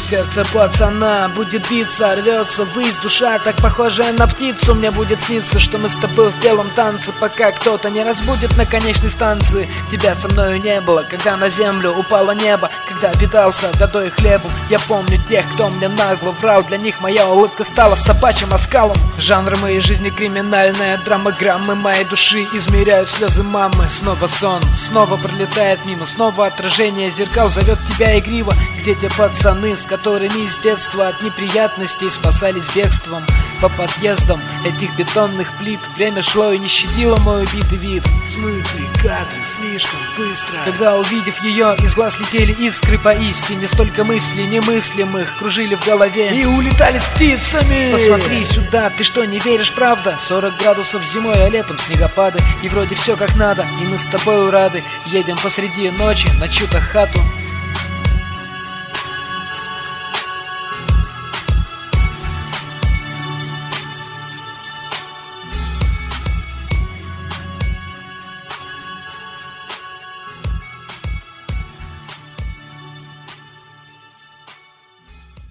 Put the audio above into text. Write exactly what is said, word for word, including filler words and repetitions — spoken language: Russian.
Сердце пацана будет биться, рвется ввысь, душа так похожая на птицу. Мне будет сниться, что мы с тобой в белом танце, пока кто-то не разбудит на конечной станции. Тебя со мною не было, когда на землю упало небо, когда питался водой и хлебом. Я помню тех, кто мне нагло врал, для них моя улыбка стала собачьим оскалом. Жанр моей жизни криминальная драма, граммы моей души измеряют слезы мамы. Снова сон, снова пролетает мимо, снова отражение зеркал зовет тебя игриво. Где те пацаны, с которыми с детства от неприятностей спасались бегством по подъездам этих бетонных плит? Время шло и не щадило мой убитый вид. Смытые кадры слишком быстро, когда, увидев ее, из глаз летели искры поистине. Столько мыслей немыслимых кружили в голове и улетали с птицами. Посмотри сюда, ты что, не веришь, правда? Сорок градусов зимой, а летом снегопады. И вроде все как надо, и мы с тобой рады. Едем посреди ночи на чью-то хату.